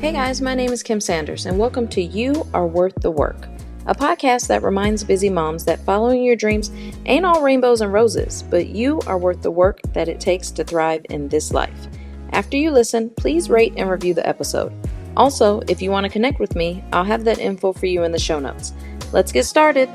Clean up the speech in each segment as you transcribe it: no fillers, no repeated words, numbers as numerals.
Hey guys, my name is Kim Sanders, and welcome to You Are Worth the Work, a podcast that reminds busy moms that following your dreams ain't all rainbows and roses, but you are worth the work that it takes to thrive in this life. After you listen, please rate and review the episode. Also, if you want to connect with me, I'll have that info for you in the show notes. Let's get started.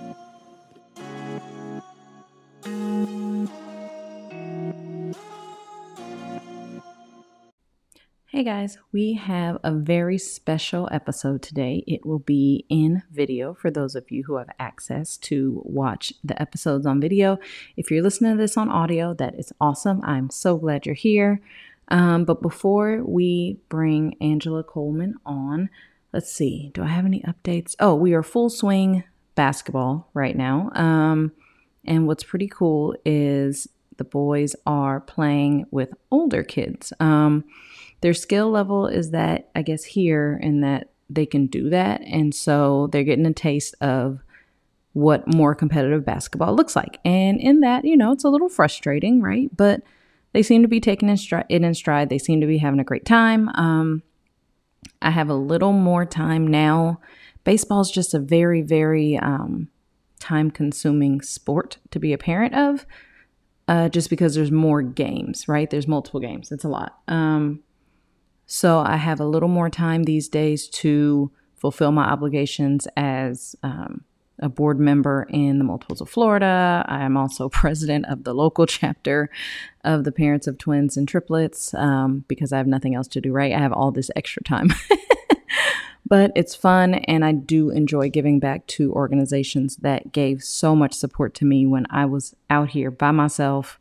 Hey guys, we have a very special episode today. It will be in video for those of you who have access to watch the episodes on video. If you're listening to this on audio, that is awesome. I'm so glad you're here. But before we bring Angela Coleman on, let's see, do I have any updates? Oh, we are full swing basketball right now. And what's pretty cool is the boys are playing with older kids. Their skill level is that, I guess, here in that they can do that. And so they're getting a taste of what more competitive basketball looks like. And in that, it's a little frustrating, right? But they seem to be taking it in stride. They seem to be having a great time. I have a little more time now. Baseball is just a very, very time-consuming sport to be a parent of, just because there's more games, right? There's multiple games. It's a lot. So I have a little more time these days to fulfill my obligations as a board member in the Multiples of Florida. I am also president of the local chapter of the Parents of Twins and Triplets because I have nothing else to do, right? I have all this extra time. But it's fun, and I do enjoy giving back to organizations that gave so much support to me when I was out here by myself.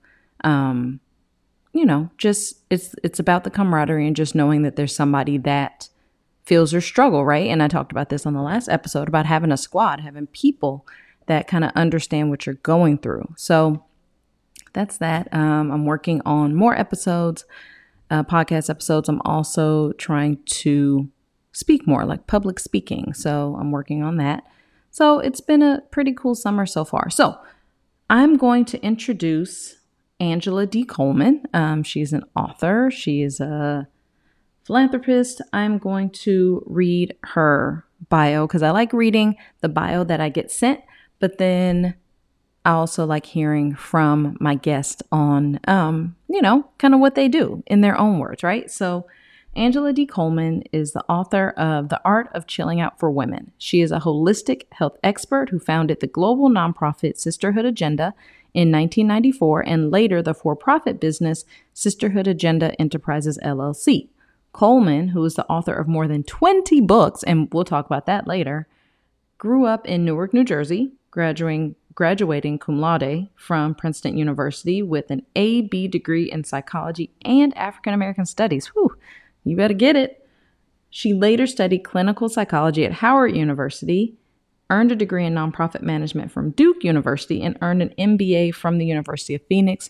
Just it's about the camaraderie and just knowing that there's somebody that feels your struggle, right? And I talked about this on the last episode about having a squad, having people that kind of understand what you're going through. So that's that. I'm working on more episodes, podcast episodes. I'm also trying to speak more, like public speaking. So I'm working on that. So it's been a pretty cool summer so far. So I'm going to introduce Angela D. Coleman. She's an author. She is a philanthropist. I'm going to read her bio because I like reading the bio that I get sent, but then I also like hearing from my guest on, kind of what they do in their own words, right? So Angela D. Coleman is the author of The Art of Chilling Out for Women. She is a holistic health expert who founded the global nonprofit Sisterhood Agenda in 1994 and later the for-profit business Sisterhood Agenda Enterprises, LLC. Coleman, who is the author of more than 20 books, and we'll talk about that later, grew up in Newark, New Jersey, graduating cum laude from Princeton University with an A.B. degree in psychology and African American studies. Whew, you better get it. She later studied clinical psychology at Howard University, earned a degree in nonprofit management from Duke University, and earned an MBA from the University of Phoenix.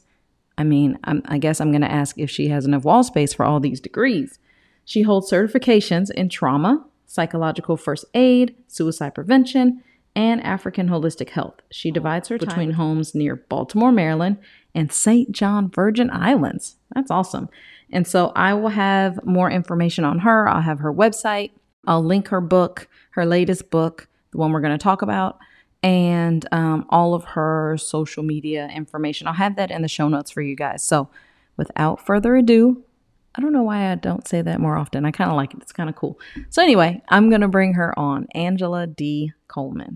I guess I'm going to ask if she has enough wall space for all these degrees. She holds certifications in trauma, psychological first aid, suicide prevention, and African holistic health. She divides her time between homes near Baltimore, Maryland, and St. John, Virgin Islands. That's awesome. And so I will have more information on her. I'll have her website. I'll link her book, her latest book, the one we're going to talk about, and all of her social media information. I'll have that in the show notes for you guys. So without further ado, I don't know why I don't say that more often. I kind of like it. It's kind of cool. So anyway, I'm going to bring her on, Angela D. Coleman.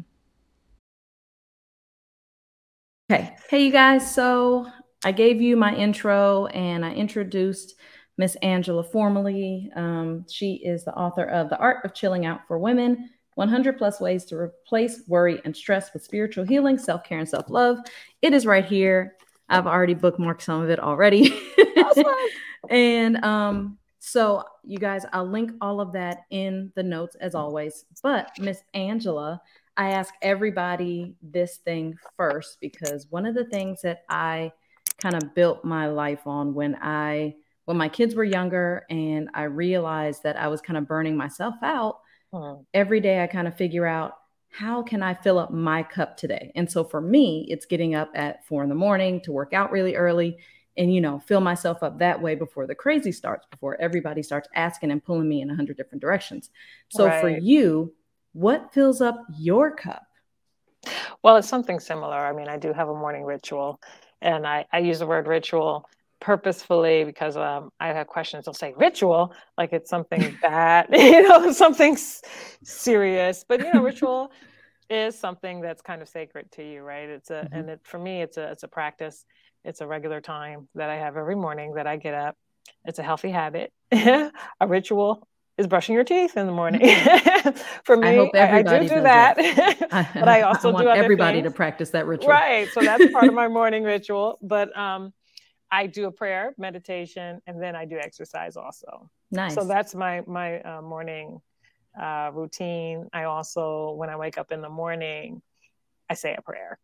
Okay. Hey, you guys. So I gave you my intro and I introduced Miss Angela formally. She is the author of The Art of Chilling Out for Women, 100 plus ways to replace worry and stress with spiritual healing, self-care, and self-love. It is right here. I've already bookmarked some of it already. Awesome. And so you guys, I'll link all of that in the notes as always. But Miss Angela, I ask everybody this thing first because one of the things that I kind of built my life on when my kids were younger and I realized that I was kind of burning myself out, every day I kind of figure out how can I fill up my cup today? And so for me, it's getting up at 4 a.m. to work out really early and, fill myself up that way before the crazy starts, before everybody starts asking and pulling me in 100 different directions. So for Right. you, what fills up your cup? Well, it's something similar. I mean, I do have a morning ritual, and I use the word ritual purposefully because I have questions. They'll say ritual like it's something bad, something serious. But ritual is something that's kind of sacred to you, right? Mhm. For me, it's a practice. It's a regular time that I have every morning that I get up. It's a healthy habit. A ritual is brushing your teeth in the morning. For I me, hope I do everybody do does it. that, but I I also do want other everybody to things. practice that ritual. Right. So that's part of my morning ritual. But I do a prayer, meditation, and then I do exercise also. So Nice. that's my morning routine. I also, when I wake up in the morning, I say a prayer.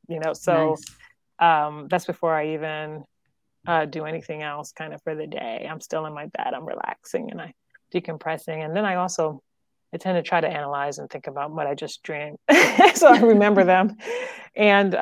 So Nice. that's before I even do anything else kind of for the day. I'm still in my bed, I'm relaxing and I decompressing. And then I tend to try to analyze and think about what I just dreamed. So I remember them. And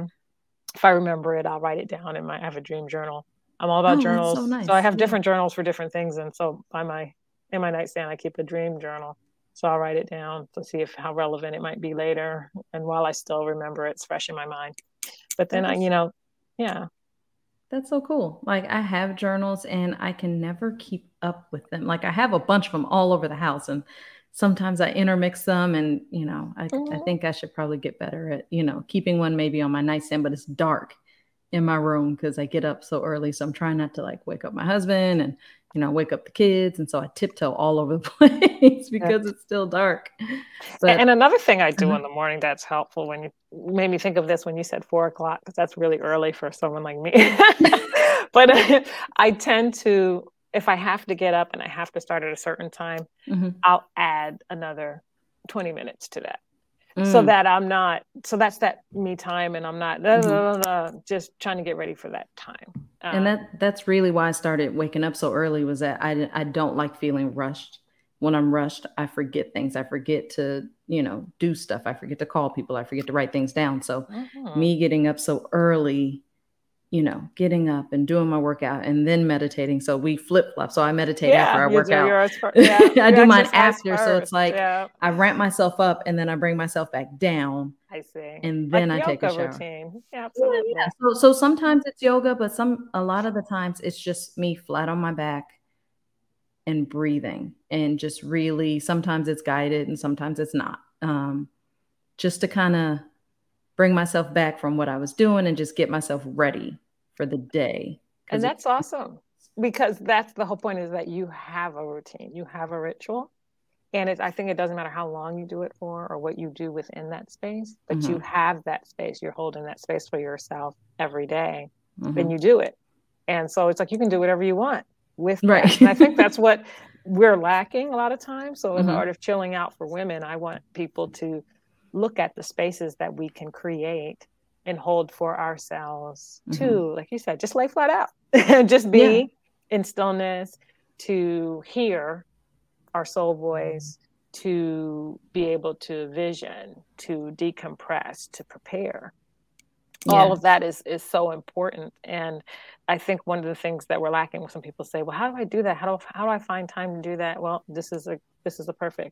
if I remember it, I'll write it down I have a dream journal. I'm all about Oh, that's so journals. So I nice. have Yeah. different journals for different things. And so in my nightstand, I keep a dream journal. So I'll write it down to see how relevant it might be later. And while I still remember, it's fresh in my mind. But then That is yeah. That's so cool. Like I have journals and I can never keep up with them. Like I have a bunch of them all over the house and sometimes I intermix them and, I Mm-hmm. think I should probably get better at, keeping one maybe on my nightstand, but it's dark in my room because I get up so early. So I'm trying not to like wake up my husband and, wake up the kids. And so I tiptoe all over the place Yeah. because it's still dark. And But another thing I do uh in the morning that's helpful when you made me think of this when you said 4 o'clock, because that's really early for someone like me. But I tend to, if I have to get up and I have to start at a certain time, mhm. I'll add another 20 minutes to that. Mm, So that's that me time and I'm not mhm. just trying to get ready for that time. And Um, that's really why I started waking up so early was that I don't like feeling rushed. When I'm rushed, I forget things. I forget to, do stuff. I forget to call people. I forget to write things down. So mhm. me getting up so early, getting up and doing my workout and then meditating. So we flip flop. So I meditate after Yeah, I you work do out. yours for, yeah, I you do mine exercise after. So it's first. like Yeah, I ramp myself up and then I bring myself back down I see. and Like then I take a yoga shower. routine. Yeah, Yeah, yeah. absolutely. So sometimes it's yoga, but a lot of the times it's just me flat on my back and breathing and just really sometimes it's guided and sometimes it's not. Just to kind of bring myself back from what I was doing and just get myself ready for the day And because it. that's awesome because that's the whole point is that you have a routine, you have a ritual. And I think it doesn't matter how long you do it for or what you do within that space, but you Mhm, have that space. You're holding that space for yourself every day. Then mhm. you do it. And so it's like you can do whatever you want with that. Right. And I think that's what we're lacking a lot of times. So in the art Mhm, of chilling out for women, I want people to look at the spaces that we can create and hold for ourselves mhm. too. Like you said, just lay flat out, just Yeah. be in stillness to hear our soul voice, to be able to vision, to decompress, to prepare. All Yeah. of that is so important. And I think one of the things that we're lacking when some people say, well, how do I do that? How do I find time to do that? Well, this is a perfect,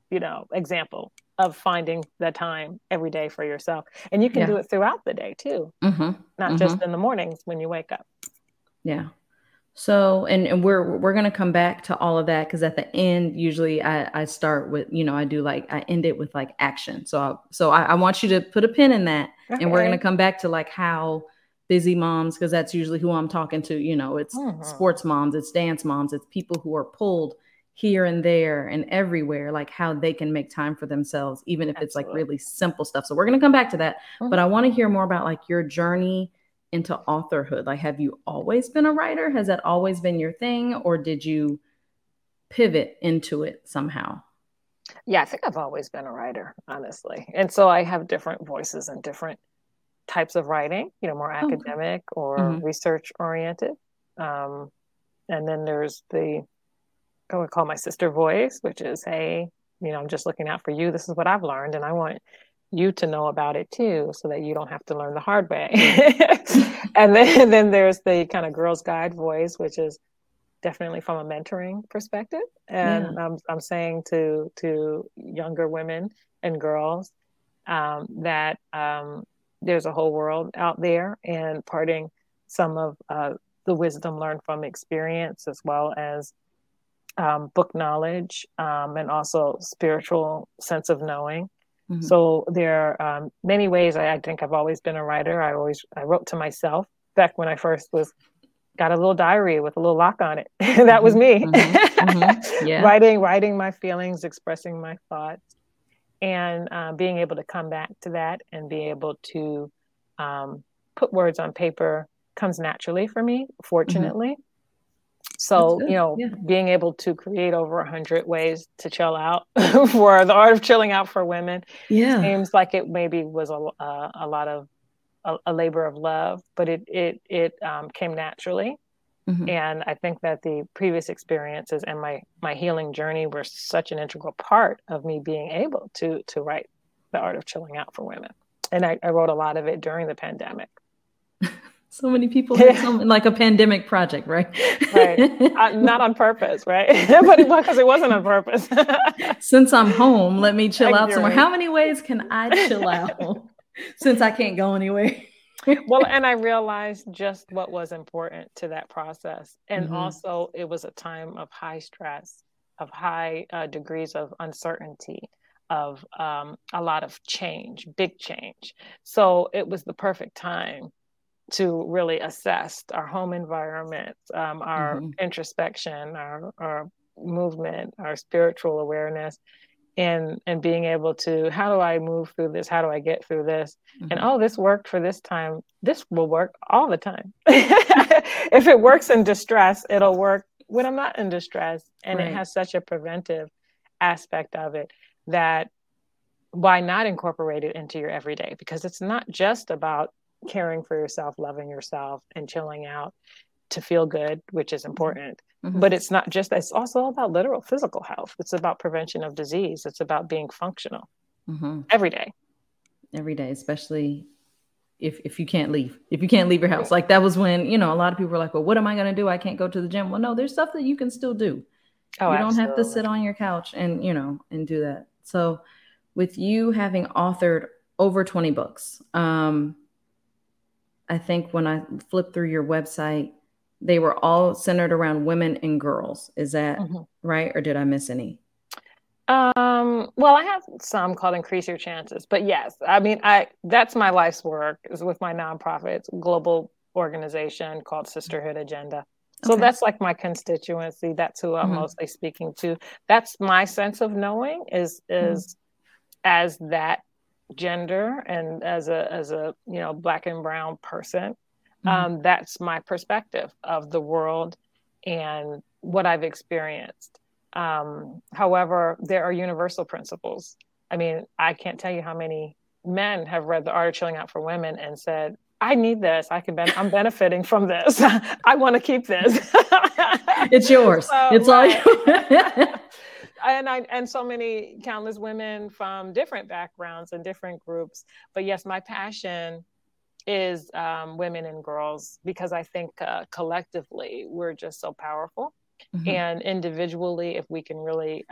example of finding the time every day for yourself. And you can do Yeah. it throughout the day too, Mhm, not just mhm. in the mornings when you wake up. Yeah. So, and we're gonna come back to all of that because at the end, usually I start with I do like I end it with like action. So I want you to put a pin in that, and we're gonna Okay. come back to like how busy moms because that's usually who I'm talking to. It's Mm-hmm. sports moms, it's dance moms, it's people who are pulled here and there and everywhere, like how they can make time for themselves, even if it's like Absolutely. really simple stuff. So we're gonna come back to that, but Mm-hmm. I want to hear more about like your journey into authorhood? Like, have you always been a writer? Has that always been your thing? Or did you pivot into it somehow? Yeah, I think I've always been a writer, honestly. And so I have different voices and different types of writing, more Oh, okay. academic or Mm-hmm. research oriented. Um, and then there's I would call my sister voice, which is, hey, I'm just looking out for you. This is what I've learned. And I want you to know about it too, so that you don't have to learn the hard way. And then there's the kind of girls guide voice, which is definitely from a mentoring perspective. And I'm saying to younger women and girls that there's a whole world out there, and parting some of the wisdom learned from experience, as well as book knowledge, and also spiritual sense of knowing. Mm-hmm. So there are many ways. I think I've always been a writer. I wrote to myself back when I first got a little diary with a little lock on it. That was me. Mm-hmm. Mm-hmm. Yeah. writing my feelings, expressing my thoughts, and being able to come back to that and be able to put words on paper comes naturally for me, fortunately. Mm-hmm. So, being able to create over 100 ways to chill out for the art of chilling out for women seems like it maybe was a lot of a labor of love, but it came naturally. Mm-hmm. And I think that the previous experiences and my healing journey were such an integral part of me being able to write the art of chilling out for women. And I wrote a lot of it during the pandemic. So many people had something like a pandemic project, right? Right. Not on purpose, right? But because it wasn't on purpose. Since I'm home, let me chill out somewhere. How many ways can I chill out since I can't go anywhere? Well, and I realized just what was important to that process. And mm-hmm. also it was a time of high stress, of high degrees of uncertainty, of a lot of change, big change. So it was the perfect time to really assess our home environment, our mm-hmm. introspection, our movement, our spiritual awareness, and being able to, how do I move through this? How do I get through this? Mm-hmm. And this worked for this time. This will work all the time. If it works in distress, it'll work when I'm not in distress. And right. It has such a preventive aspect of it that why not incorporate it into your everyday? Because it's not just about caring for yourself, loving yourself, and chilling out to feel good, which is important. Mm-hmm. But it's also about literal physical health. It's about prevention of disease. It's about being functional mm-hmm. every day. Every day, especially if you can't leave. If you can't leave your house. Like that was when, a lot of people were like, well, what am I going to do? I can't go to the gym. Well, no, there's stuff that you can still do. You don't have to sit on your couch and do that. So with you having authored over 20 books, I think when I flipped through your website, they were all centered around women and girls. Is that mm-hmm. right? Or did I miss any? Well, I have some called Increase Your Chances, but yes, I mean, that's my life's work is with my nonprofit. It's a global organization called Sisterhood Agenda. So that's like my constituency. That's who I'm mm-hmm. mostly speaking to. That's my sense of knowing is mm-hmm. as that gender and as a Black and brown person. Mm-hmm. That's my perspective of the world and what I've experienced. However, there are universal principles. I mean, I can't tell you how many men have read The Art of Chilling Out for Women and said, I need this. I'm benefiting from this. I want to keep this. It's yours. It's all yours. And so many countless women from different backgrounds and different groups. But yes, my passion is women and girls, because I think collectively we're just so powerful. Mm-hmm. And individually, if we can really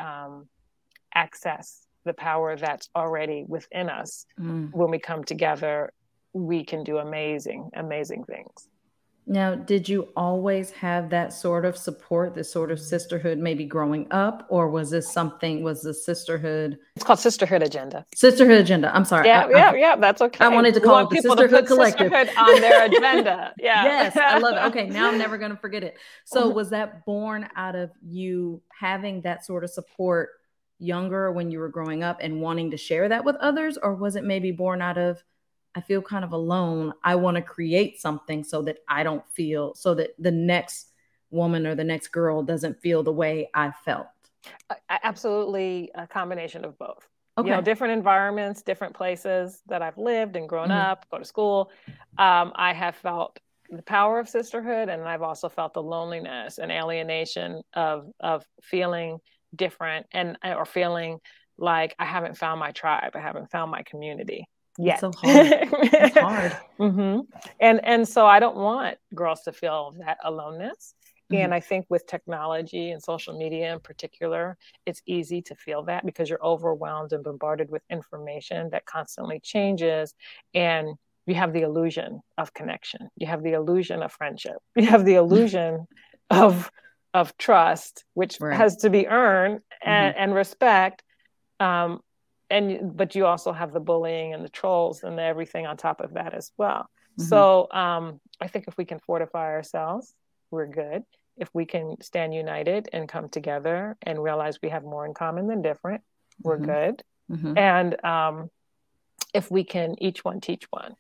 access the power that's already within us, when we come together, we can do amazing, amazing things. Now, did you always have that sort of support, this sort of sisterhood, maybe growing up, or was the sisterhood? It's called Sisterhood Agenda. Sisterhood Agenda. I'm sorry. Yeah, that's okay. I wanted to call it the Sisterhood Collective. Sisterhood on their agenda. Yeah. Yes, I love it. Okay, now I'm never going to forget it. So was that born out of you having that sort of support younger when you were growing up and wanting to share that with others, or was it maybe born out of, I feel kind of alone. I want to create something so that so that the next woman or the next girl doesn't feel the way I felt? Absolutely a combination of both. Okay. Different environments, different places that I've lived and grown mm-hmm. up, go to school. I have felt the power of sisterhood, and I've also felt the loneliness and alienation of feeling different or feeling like I haven't found my tribe, I haven't found my community It's yet. so hard. It's hard. Mm-hmm. And so I don't want girls to feel that aloneness. Mm-hmm. And I think with technology and social media in particular, it's easy to feel that because you're overwhelmed and bombarded with information that constantly changes. And you have the illusion of connection. You have the illusion of friendship. You have the illusion of trust, which Right. has to be earned, and respect. But you also have the bullying and the trolls and everything on top of that as well. Mm-hmm. So I think if we can fortify ourselves, we're good. If we can stand united and come together and realize we have more in common than different, we're good. Mm-hmm. And if we can each one teach one,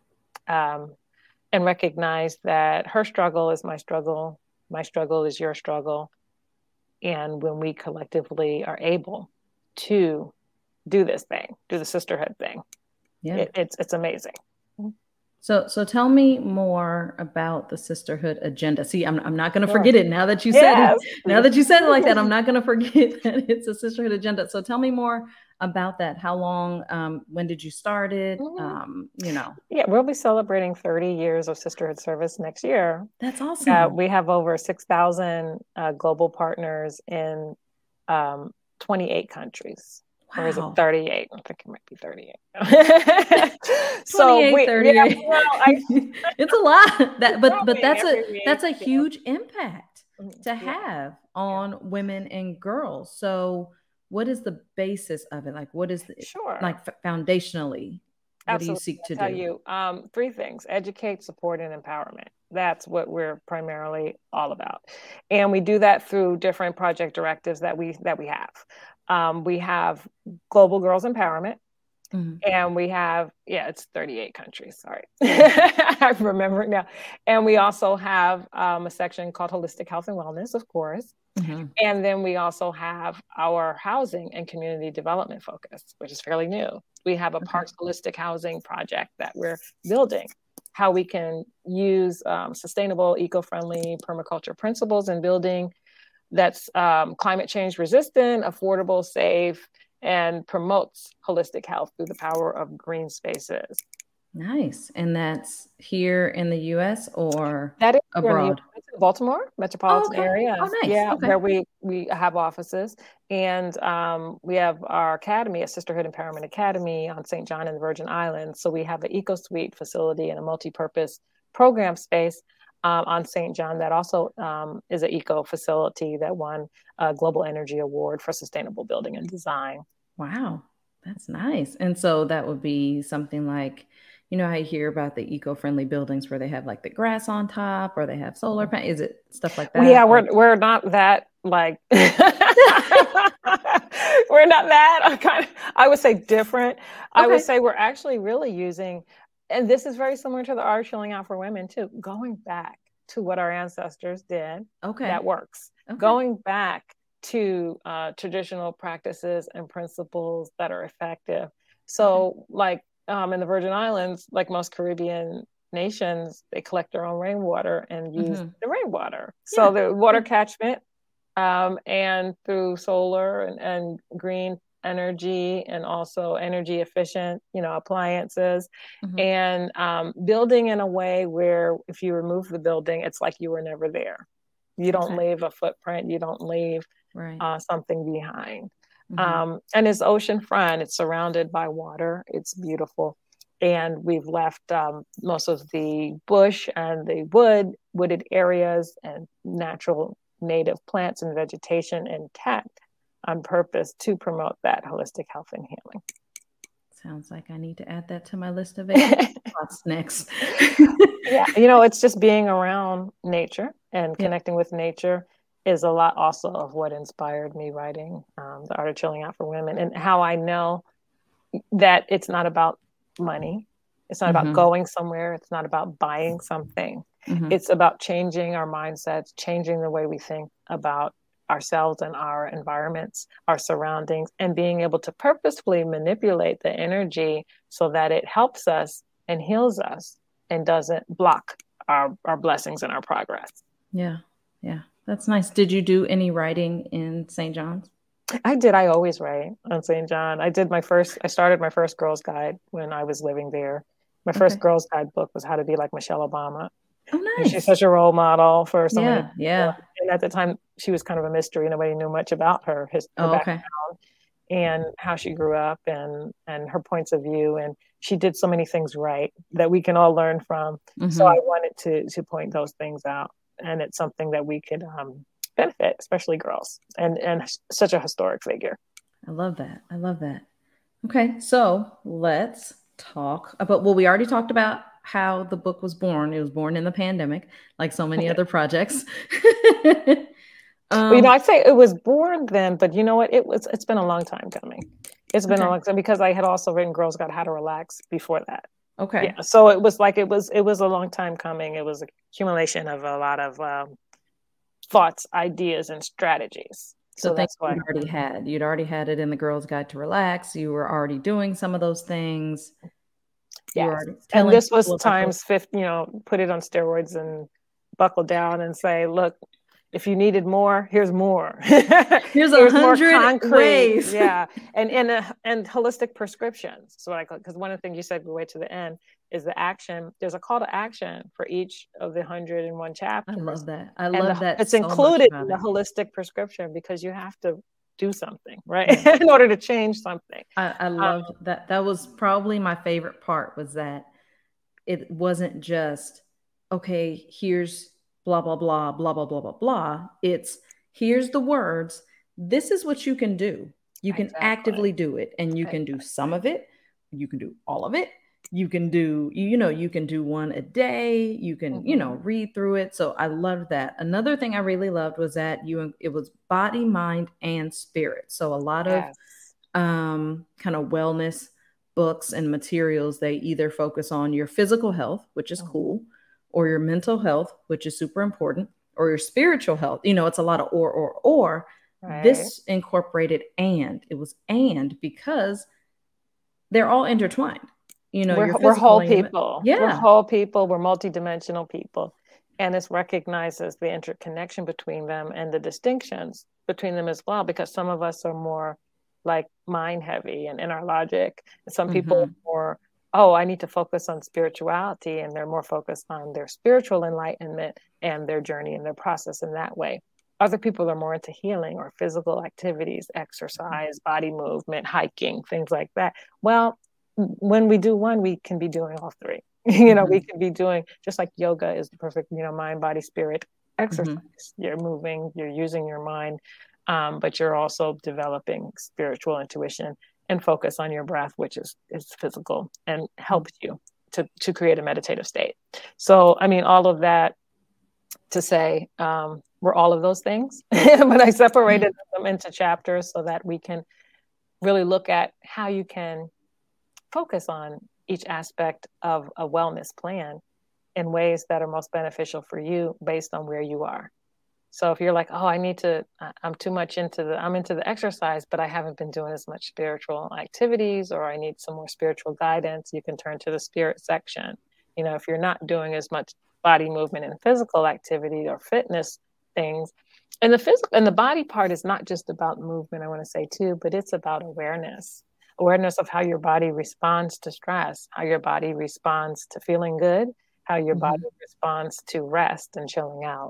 and recognize that her struggle is my struggle is your struggle. And when we collectively are able to do this thing, do the sisterhood thing, it's amazing. So tell me more about the sisterhood agenda. See, I'm not going to forget it now that you said it. Now that you said it like that, I'm not going to forget that it's a sisterhood agenda. So tell me more about that. How long? When did you start it? Yeah, we'll be celebrating 30 years of sisterhood service next year. That's awesome. We have over 6,000 global partners in 28 countries. Wow. Or is it 38? I think it might be 38. 38. It's a lot. But that's a huge impact to have on women and girls. So what is the basis of it? Like, what is like foundationally? What do you seek to do? I'll tell you 3 things: educate, support, and empowerment. That's what we're primarily all about. And we do that through different project directives that we have. We have Global Girls Empowerment, and we have, it's 38 countries. Sorry. I remember it now. And we also have a section called Holistic Health and Wellness, of course. And then we also have our housing and community development focus, which is fairly new. We have a Parks Holistic Housing project that we're building, how we can use sustainable, eco-friendly permaculture principles in building that's climate change resistant, affordable, safe, and promotes holistic health through the power of green spaces. Nice. And that's here in the U.S. or that is abroad? Baltimore metropolitan area. Oh, nice. Yeah, where we have offices. And we have our academy, a Sisterhood Empowerment Academy on St. John in the Virgin Islands. So we have an EcoSuite facility and a multi-purpose program space on St. John that also is an eco facility that won a Global Energy Award for sustainable building and design. Wow, that's nice. And so that would be something like, you know, how you hear about the eco-friendly buildings where they have like the grass on top or they have solar panels. Is it stuff like that? Yeah, we're not that like we're not that I would say different. I would say we're actually really using, and this is very similar to the art of chilling out for women too, going back to what our ancestors did. That works. Going back to traditional practices and principles that are effective. So like in the Virgin Islands, like most Caribbean nations, they collect their own rainwater and use the rainwater. So the water catchment and through solar and green energy and also energy efficient, appliances and building in a way where if you remove the building, it's like you were never there. You don't leave a footprint. You don't leave something behind. And it's oceanfront. It's surrounded by water. It's beautiful. And we've left most of the bush and the wooded areas and natural native plants and vegetation intact on purpose to promote that holistic health and healing. Sounds like I need to add that to my list of thoughts next. Yeah, it's just being around nature and connecting with nature is a lot also of what inspired me writing The Art of Chilling Out for Women, and how I know that it's not about money. It's not about going somewhere. It's not about buying something. It's about changing our mindsets, changing the way we think about ourselves and our environments, our surroundings, and being able to purposefully manipulate the energy so that it helps us and heals us and doesn't block our blessings and our progress. Yeah. That's nice. Did you do any writing in St. John's? I did. I always write on St. John. I started my first girls guide when I was living there. My first Okay. girls guide book was How to Be Like Michelle Obama. Oh, And she's nice. such a role model for so many Yeah, people. yeah. And at the time, she was kind of a mystery. Nobody knew much about her Oh, okay. background and how she grew up and her points of view. And she did so many things right that we can all learn from. So I Mm-hmm. wanted to point those things out. And it's something that we could benefit, especially girls, and such a historic figure. I love that. I love that. Okay, so let's talk about, well, we already talked about how the book was born. It was born in the pandemic, like so many other projects. Well, um, I'd say it was born then, but you know what? It's been a long time coming. It's been a okay. long time because I had also written Girls Got How to Relax before that. Okay. Yeah. So it was like it was a long time coming. It was accumulation of a lot of thoughts, ideas, and strategies. So So things that's why. you'd already had. You'd already had it in the Girl's Guide to Relax. You were already doing some of those things. You were Yes. already And telling this was people about those. times 50, put it on steroids and buckle down and say, look, if you needed more, here's more. Here's a Here's more hundred concrete. ways. Yeah. And holistic prescriptions. So I because one of the things you said way to the end is the action. There's a call to action for each of the 101 I chapters. love that. I And love that it's so much included about in the it. holistic prescription because you have to do something, right? Yeah. In order to change something. I Um, loved that. That was probably my favorite part was that it wasn't just, okay, here's blah, blah, blah, blah, blah, blah, blah, blah. It's here's the words. This is what you can do. You can exactly. actively do it, and you can do some of it. You can do all of it. You can do, you can do one a day. You can, Mm-hmm. read through it. So I loved that. Another thing I really loved was that it was body, mind, and spirit. So a lot of Yes. kind of wellness books and materials, they either focus on your physical health, which is Mm-hmm. cool, or your mental health, which is super important, or your spiritual health. It's a lot of or. Right. This incorporated and it was and because they're all intertwined. Your We're physical whole and your people. We're yeah. whole people. We're multidimensional people. And it's recognizes the interconnection between them and the distinctions between them as well, because some of us are more like mind heavy and in our logic. And some people Mm-hmm. are more, oh, I need to focus on spirituality, and they're more focused on their spiritual enlightenment and their journey and their process in that way. Other people are more into healing or physical activities, exercise, body movement, hiking, things like that. Well, when we do one, we can be doing all three. We Mm-hmm. can be doing just like yoga is the perfect, mind, body, spirit Mm-hmm. exercise. You're moving, you're using your mind, but you're also developing spiritual intuition and focus on your breath, which is physical and helps you to create a meditative state. So, I mean, all of that to say, we're all of those things, but I Yeah. separated them into chapters so that we can really look at how you can focus on each aspect of a wellness plan in ways that are most beneficial for you based on where you are. So if you're like, oh, I'm too much I'm into the exercise, but I haven't been doing as much spiritual activities, or I need some more spiritual guidance, you can turn to the spirit section. If you're not doing as much body movement and physical activity or fitness things, and the physical and the body part is not just about movement, I want to say too, but it's about awareness of how your body responds to stress, how your body responds to feeling good, how your body Mm-hmm. responds to rest and chilling out.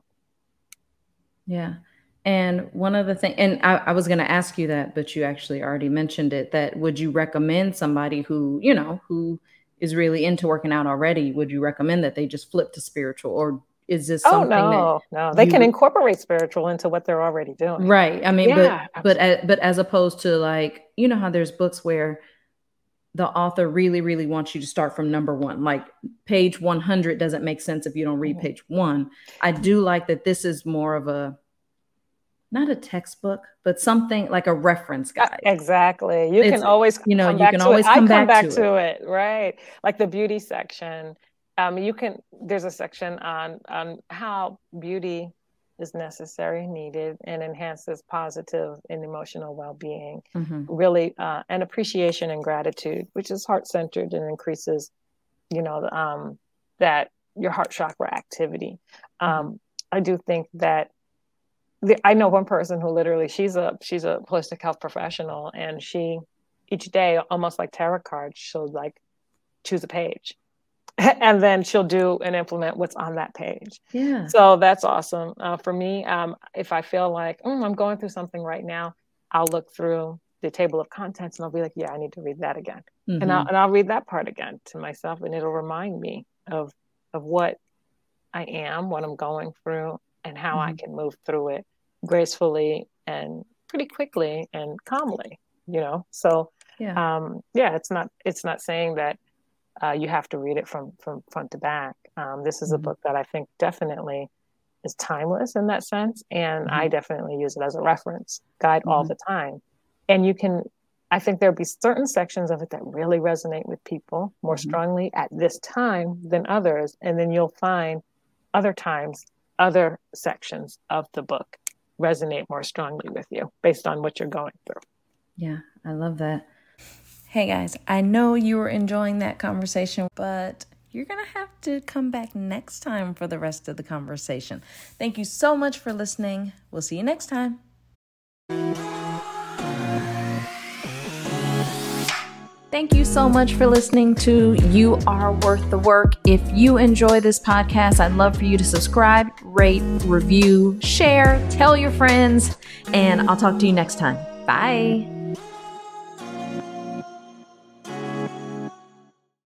Yeah. And one of the things, and I was going to ask you that, but you actually already mentioned it, that would you recommend somebody who is really into working out already, would you recommend that they just flip to spiritual, or is this Oh something that no, no, they you can would, incorporate spiritual into what they're already doing. right. I mean, but, Yeah, but, absolutely. a- but as opposed to, like, how there's books where the author really, really wants you to start from number one, like page 100 doesn't make sense if you don't read Mhm. page one. I do like that this is more of a, not a textbook, but something like a reference guide. Exactly. You can It's, always come you back can to it. always I come come back back to it. to it, right? Like the beauty section. There's a section on how beauty is necessary, needed, and enhances positive and emotional well-being. Hmm. Really, and appreciation and gratitude, which is heart-centered and increases, that your heart chakra activity. Hmm. I do think that I know one person who literally, she's a holistic health professional, and she, each day, almost like tarot cards, she'll like choose a page and then she'll do and implement what's on that page. Yeah. So that's awesome. For me, if I feel like I'm going through something right now, I'll look through the table of contents and I'll be like, yeah, I need to read that again. And I'll read that part again to myself, and it'll remind me of what I am, what I'm going through, and how I can move through it gracefully and pretty quickly and calmly, So it's not saying that you have to read it from front to back. This is a book that I think definitely is timeless in that sense. And I definitely use it as a reference guide all the time. And I think there'll be certain sections of it that really resonate with people more strongly at this time than others. And then you'll find other times, other sections of the book resonate more strongly with you based on what you're going through. Yeah, I love that. Hey guys, I know you were enjoying that conversation, but you're going to have to come back next time for the rest of the conversation. Thank you so much for listening. We'll see you next time. Thank you so much for listening to You Are Worth the Work. If you enjoy this podcast, I'd love for you to subscribe, rate, review, share, tell your friends, and I'll talk to you next time. Bye.